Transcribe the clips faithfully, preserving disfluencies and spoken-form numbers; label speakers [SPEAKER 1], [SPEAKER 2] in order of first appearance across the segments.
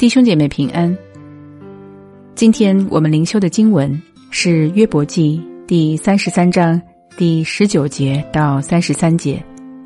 [SPEAKER 1] 弟兄姐妹平安。今天我们灵修的经文是约伯记第三十三章第十九节到三十三节。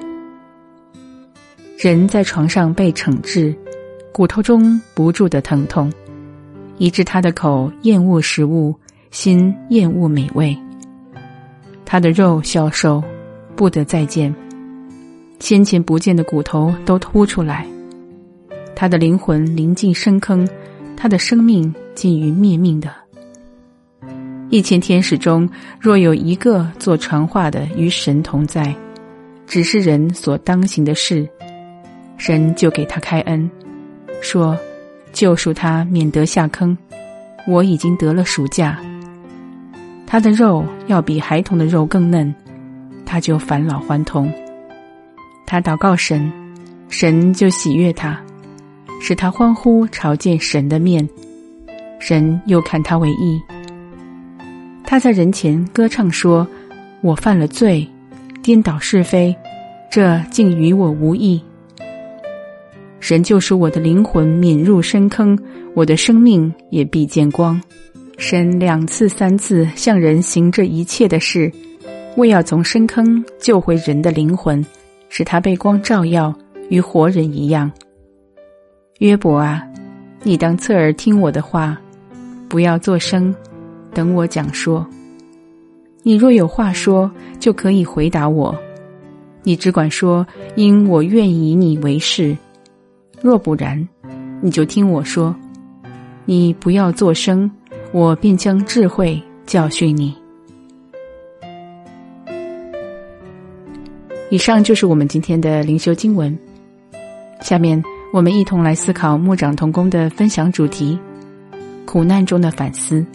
[SPEAKER 1] 人在床上被惩治，骨头中不住的疼痛，以致他的口厌恶食物，心厌恶美味。他的肉消瘦，不得再见，先前不见的骨头都凸出来。他的灵魂临近深坑，他的生命近于灭命的。一千天使中，若有一个做传话的与神同在，只是人所当行的事，神就给他开恩，说救赎他免得下坑，我已经得了赎价。他的肉要比孩童的肉更嫩，他就返老还童。他祷告神，神就喜悦他，使他欢呼朝见神的面，神又看他为义。他在人前歌唱说，我犯了罪，颠倒是非，这竟与我无益。神救赎我的灵魂免入深坑，我的生命也必见光。神两次三次向人行这一切的事，为要从深坑救回人的灵魂，使他被光照耀，与活人一样。约伯啊，你当侧耳听我的话，不要作声，等我讲说。你若有话说，就可以回答我，你只管说，因我愿以你为是。若不然，你就听我说。你不要作声，我便将智慧教训你。以上就是我们今天的灵修经文。下面我们一同来思考牧长同工的分享主题：苦难中的反思。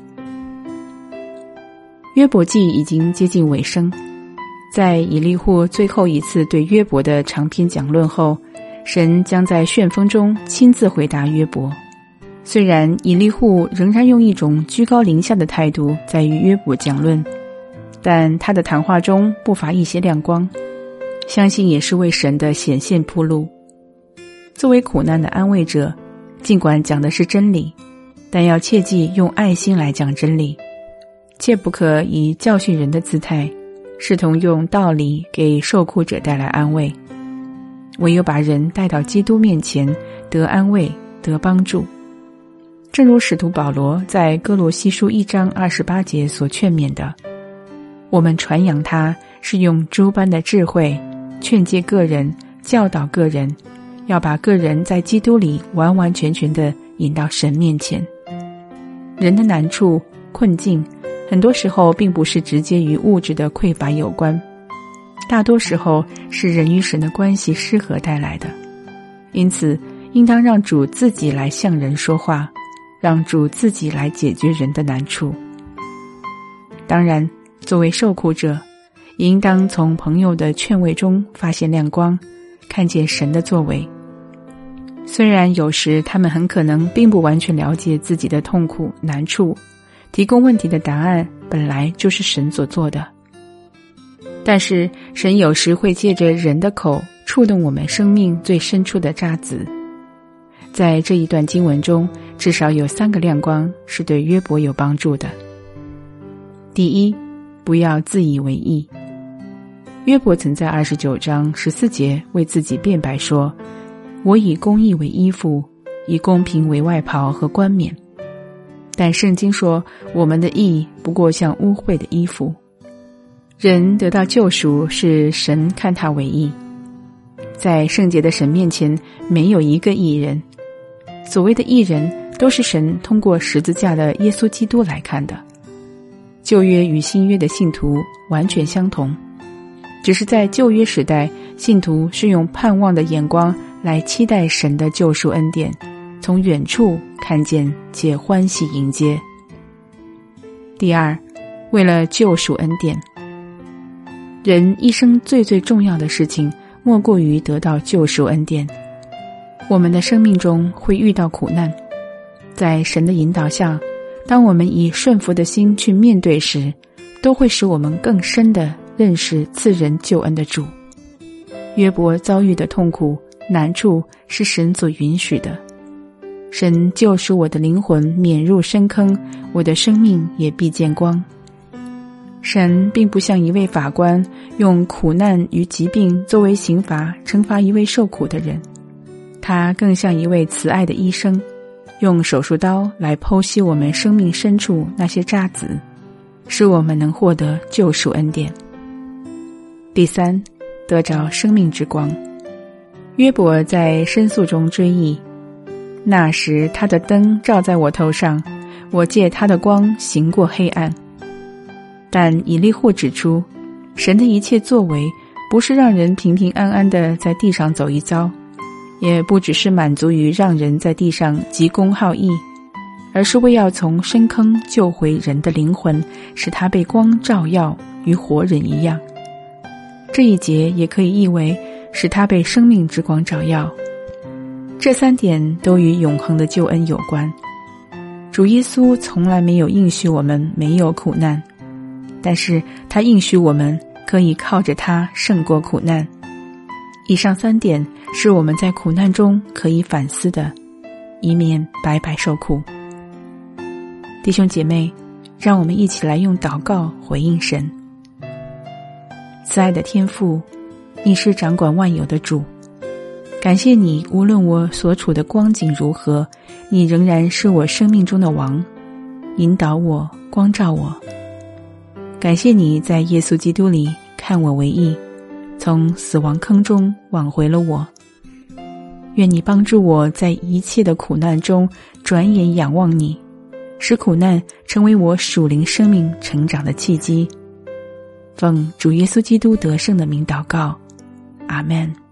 [SPEAKER 1] 约伯记已经接近尾声，在以利户最后一次对约伯的长篇讲论后，神将在旋风中亲自回答约伯。虽然以利户仍然用一种居高临下的态度在与约伯讲论，但他的谈话中不乏一些亮光，相信也是为神的显现铺路。作为苦难的安慰者，尽管讲的是真理，但要切记用爱心来讲真理，切不可以教训人的姿态，视同用道理给受苦者带来安慰。唯有把人带到基督面前，得安慰，得帮助。正如使徒保罗在哥罗西书一章二十八节所劝勉的，我们传扬他是用诸般的智慧劝诫个人，教导个人，要把个人在基督里完完全全地引到神面前。人的难处、困境，很多时候并不是直接与物质的匮乏有关，大多时候是人与神的关系失和带来的。因此，应当让主自己来向人说话，让主自己来解决人的难处。当然，作为受苦者，应当从朋友的劝慰中发现亮光，看见神的作为。虽然有时他们很可能并不完全了解自己的痛苦难处，提供问题的答案本来就是神所做的，但是神有时会借着人的口触动我们生命最深处的渣滓。在这一段经文中，至少有三个亮光是对约伯有帮助的。第一，不要自以为义。约伯曾在二十九章十四节为自己辩白说，我以公义为衣服，以公平为外袍和冠冕。但圣经说，我们的义不过像污秽的衣服。人得到救赎是神看他为义，在圣洁的神面前没有一个义人。所谓的义人，都是神通过十字架的耶稣基督来看的。旧约与新约的信徒完全相同，只是在旧约时代，信徒是用盼望的眼光来期待神的救赎恩典，从远处看见且欢喜迎接。第二，为了救赎恩典，人一生最最重要的事情，莫过于得到救赎恩典。我们的生命中会遇到苦难，在神的引导下，当我们以顺服的心去面对时，都会使我们更深地认识赐人救恩的主。约伯遭遇的痛苦难处是神所允许的， 神救赎我的灵魂免入深坑，我的生命也必见光。神并不像一位法官，用苦难与疾病作为刑罚惩罚一位受苦的人，他更像一位慈爱的医生，用手术刀来剖析我们生命深处那些渣滓，使我们能获得救赎恩典。第三，得着生命之光。约伯在申诉中追忆，那时他的灯照在我头上，我借他的光行过黑暗。但以利户指出，神的一切作为不是让人平平安安地在地上走一遭，也不只是满足于让人在地上急功好义，而是为要从深坑救回人的灵魂，使他被光照耀，与活人一样。这一节也可以译为使他被生命之光照耀。这三点都与永恒的救恩有关。主耶稣从来没有应许我们没有苦难，但是他应许我们可以靠着他胜过苦难。以上三点是我们在苦难中可以反思的，以免白白受苦。弟兄姐妹，让我们一起来用祷告回应神。慈爱的天父，你是掌管万有的主，感谢你，无论我所处的光景如何，你仍然是我生命中的王，引导我，光照我。感谢你在耶稣基督里看我为义，从死亡坑中挽回了我。愿你帮助我在一切的苦难中转眼仰望你，使苦难成为我属灵生命成长的契机。奉主耶稣基督得胜的名祷告，阿们。